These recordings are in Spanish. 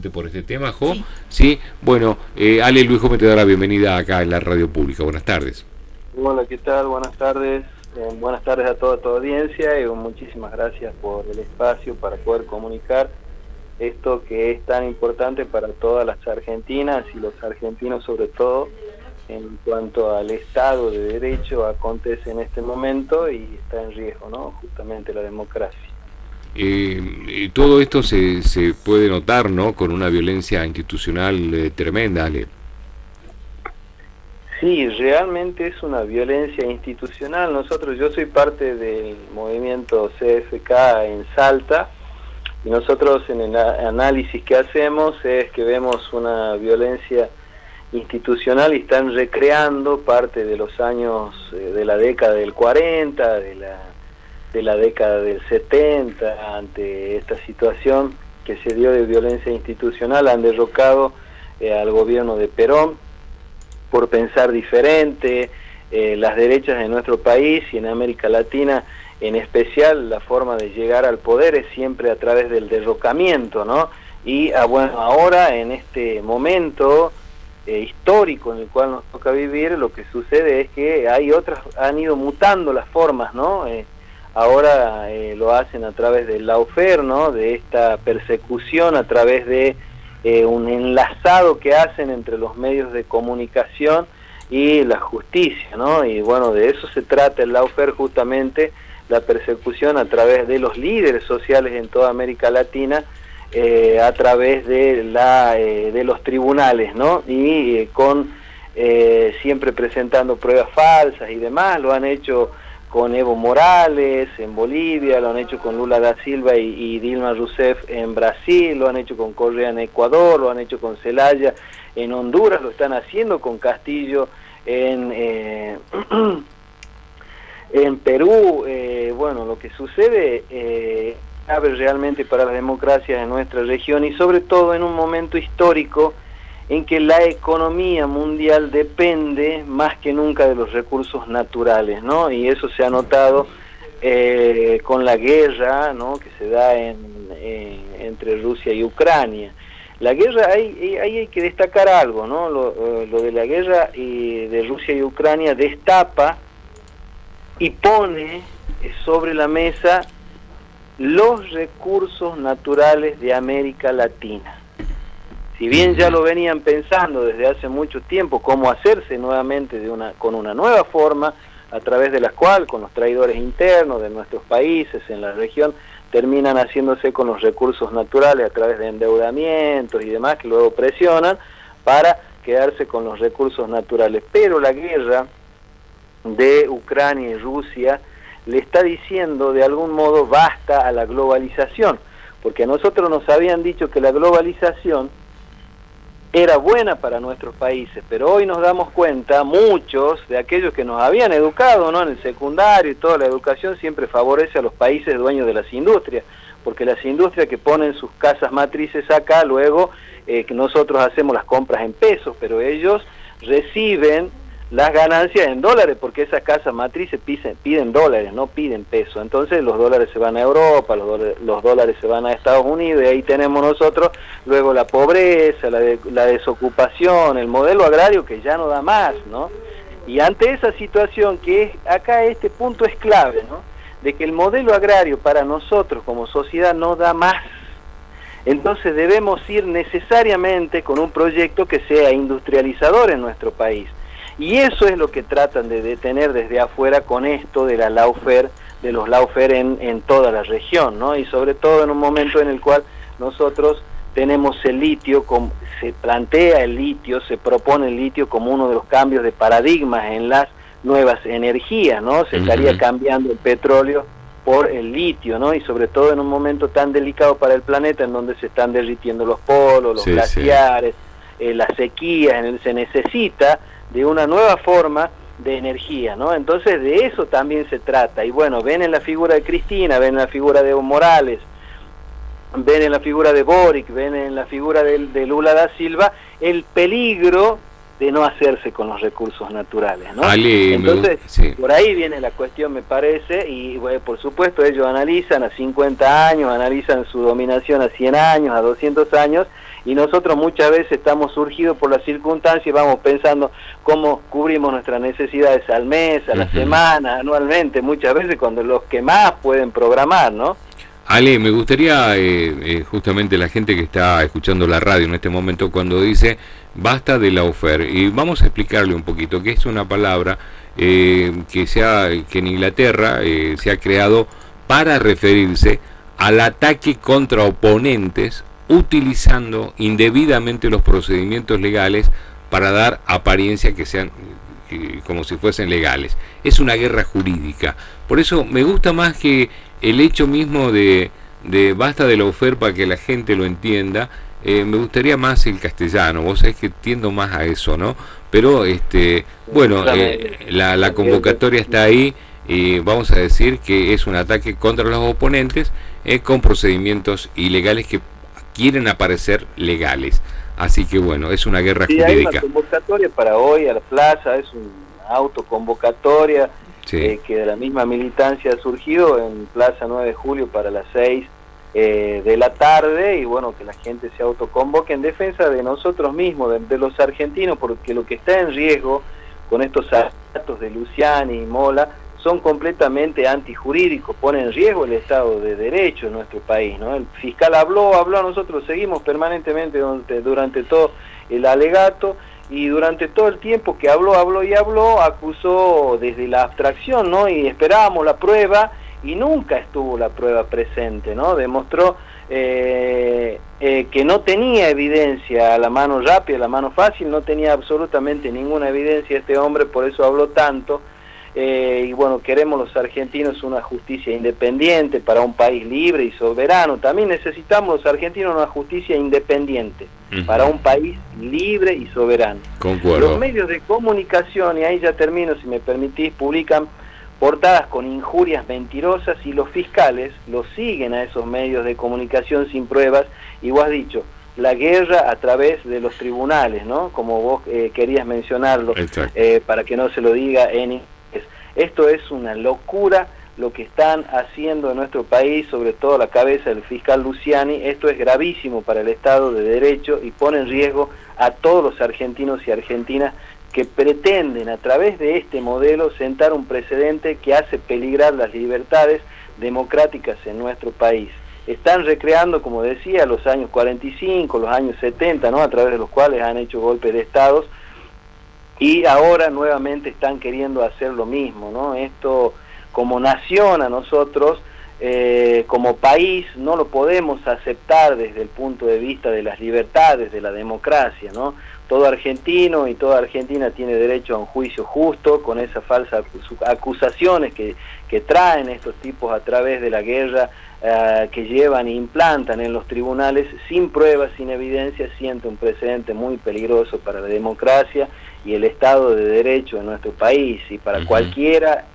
justamente por este tema, Jo. Sí, bueno, Ale Luis me te da la bienvenida acá en la radio pública. Buenas tardes. Hola, ¿qué tal? Buenas tardes. Buenas tardes a toda tu audiencia y muchísimas gracias por el espacio para poder comunicar esto que es tan importante para todas las argentinas y los argentinos sobre todo en cuanto al Estado de Derecho acontece en este momento y está en riesgo, ¿no? Justamente la democracia. Todo esto se puede notar, ¿no? Con una violencia institucional tremenda, Ale. Sí, realmente es una violencia institucional. Yo soy parte del movimiento CFK en Salta y nosotros en el análisis que hacemos es que vemos una violencia institucional y están recreando parte de los años de la década del 40, de la década del 70, ante esta situación que se dio de violencia institucional. Han derrocado al gobierno de Perón por pensar diferente, las derechas de nuestro país y en América Latina en especial, la forma de llegar al poder es siempre a través del derrocamiento, ¿no? Y bueno, ahora en este momento histórico en el cual nos toca vivir, lo que sucede es que han ido mutando las formas, ¿no? Ahora lo hacen a través del lawfare, ¿no? De esta persecución, a través de un enlazado que hacen entre los medios de comunicación y la justicia, ¿no? Y bueno, de eso se trata el lawfare, justamente la persecución a través de los líderes sociales en toda América Latina, a través de los tribunales, ¿no? Y siempre presentando pruebas falsas y demás. Lo han hecho con Evo Morales en Bolivia, lo han hecho con Lula da Silva y Dilma Rousseff en Brasil, lo han hecho con Correa en Ecuador, lo han hecho con Zelaya en Honduras, lo están haciendo con Castillo en Perú. Bueno, lo que sucede grave realmente para las democracias en nuestra región y sobre todo en un momento histórico en que la economía mundial depende más que nunca de los recursos naturales, ¿no? Y eso se ha notado con la guerra, ¿no? Que se da entre Rusia y Ucrania. La guerra, ahí hay que destacar algo, ¿no? Lo de la guerra de Rusia y Ucrania destapa y pone sobre la mesa los recursos naturales de América Latina. Si bien ya lo venían pensando desde hace mucho tiempo cómo hacerse nuevamente con una nueva forma, a través de la cual con los traidores internos de nuestros países en la región terminan haciéndose con los recursos naturales a través de endeudamientos y demás que luego presionan para quedarse con los recursos naturales. Pero la guerra de Ucrania y Rusia le está diciendo de algún modo basta a la globalización, porque a nosotros nos habían dicho que la globalización era buena para nuestros países, pero hoy nos damos cuenta, muchos de aquellos que nos habían educado, ¿no? En el secundario y toda la educación siempre favorece a los países dueños de las industrias, porque las industrias que ponen sus casas matrices acá, luego que nosotros hacemos las compras en pesos, pero ellos reciben las ganancias en dólares, porque esas casas matrices piden dólares, no piden pesos. Entonces los dólares se van a Europa, los dólares se van a Estados Unidos, y ahí tenemos nosotros luego la pobreza, la desocupación, el modelo agrario que ya no da más, ¿no? Y ante esa situación acá este punto es clave, ¿no? De que el modelo agrario para nosotros como sociedad no da más. Entonces debemos ir necesariamente con un proyecto que sea industrializador en nuestro país. Y eso es lo que tratan de detener desde afuera con esto de los lawfare en toda la región, ¿no? Y sobre todo en un momento en el cual nosotros tenemos el litio, se plantea el litio, se propone el litio como uno de los cambios de paradigmas en las nuevas energías, ¿no? Se estaría cambiando el petróleo por el litio, ¿no? Y sobre todo en un momento tan delicado para el planeta en donde se están derritiendo los polos, los glaciares, las sequías, se necesita de una nueva forma de energía, ¿no? Entonces de eso también se trata. Y bueno, ven en la figura de Cristina, ven en la figura de Evo Morales, ven en la figura de Boric, ven en la figura de Lula da Silva el peligro de no hacerse con los recursos naturales, ¿no? Entonces, por ahí viene la cuestión, me parece, y bueno, por supuesto ellos analizan a 50 años, analizan su dominación a 100 años, a 200 años, y nosotros muchas veces estamos surgidos por las circunstancias y vamos pensando cómo cubrimos nuestras necesidades al mes, a la semana, anualmente, muchas veces cuando los que más pueden programar, ¿no? Ale, me gustaría justamente la gente que está escuchando la radio en este momento cuando dice basta de lawfare, y vamos a explicarle un poquito que es una palabra que en Inglaterra se ha creado para referirse al ataque contra oponentes utilizando indebidamente los procedimientos legales para dar apariencia que sean como si fuesen legales. Es una guerra jurídica. Por eso me gusta más que el hecho mismo de basta de lawfare, para que la gente lo entienda. Me gustaría más el castellano, vos sabés que tiendo más a eso, ¿no? Pero bueno, la convocatoria está ahí, y vamos a decir que es un ataque contra los oponentes con procedimientos ilegales que quieren aparecer legales. Así que bueno, es una guerra jurídica. Hay una convocatoria para hoy a la plaza, es una autoconvocatoria que de la misma militancia ha surgido en Plaza 9 de Julio para las 6 de la tarde, y bueno, que la gente se autoconvoque en defensa de nosotros mismos, de los argentinos, porque lo que está en riesgo con estos actos de Luciani y Mola son completamente antijurídicos, ponen en riesgo el Estado de Derecho en nuestro país, ¿no? El fiscal habló, nosotros seguimos permanentemente durante todo el alegato, y durante todo el tiempo que habló, acusó desde la abstracción, ¿no? Y esperábamos la prueba, y nunca estuvo la prueba presente, ¿no? Demostró que no tenía evidencia a la mano rápida, a la mano fácil, no tenía absolutamente ninguna evidencia este hombre, por eso habló tanto. Y bueno, queremos los argentinos una justicia independiente para un país libre y soberano. También necesitamos los argentinos una justicia independiente para un país libre y soberano. Concuerdo. Los medios de comunicación, y ahí ya termino si me permitís, publican portadas con injurias mentirosas, y los fiscales los siguen a esos medios de comunicación sin pruebas, y vos has dicho, la guerra a través de los tribunales, ¿no? Como vos querías mencionarlo, para que no se lo diga en inglés. Esto es una locura lo que están haciendo en nuestro país, sobre todo a la cabeza del fiscal Luciani. Esto es gravísimo para el Estado de Derecho y pone en riesgo a todos los argentinos y argentinas que pretenden a través de este modelo sentar un precedente que hace peligrar las libertades democráticas en nuestro país. Están recreando, como decía, los años 45, los años 70, ¿no? A través de los cuales han hecho golpes de estados, y ahora nuevamente están queriendo hacer lo mismo, ¿no? Esto, como nación, a nosotros, como país, no lo podemos aceptar desde el punto de vista de las libertades, de la democracia, ¿no? Todo argentino y toda argentina tiene derecho a un juicio justo, con esas falsas acusaciones que traen estos tipos a través de la guerra, que llevan e implantan en los tribunales sin pruebas, sin evidencia. Siente un precedente muy peligroso para la democracia y el Estado de Derecho en nuestro país, y para cualquier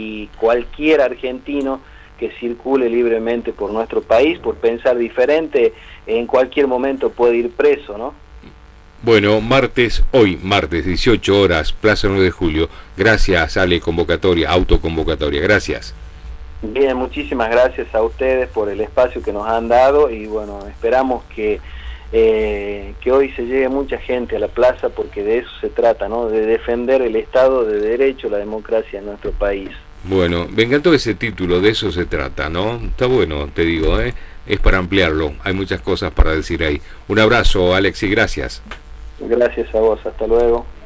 argentino que circule libremente por nuestro país, por pensar diferente, en cualquier momento puede ir preso, ¿no? Bueno, hoy martes 18 horas, Plaza 9 de Julio. Gracias, Ale, autoconvocatoria, gracias. Bien, muchísimas gracias a ustedes por el espacio que nos han dado, y bueno, esperamos que hoy se llegue mucha gente a la plaza, porque de eso se trata, ¿no? De defender el Estado de Derecho, la democracia en nuestro país. Bueno, me encantó ese título, de eso se trata, ¿no? Está bueno, te digo, es para ampliarlo, hay muchas cosas para decir ahí. Un abrazo, Alex, y gracias. Gracias a vos, hasta luego.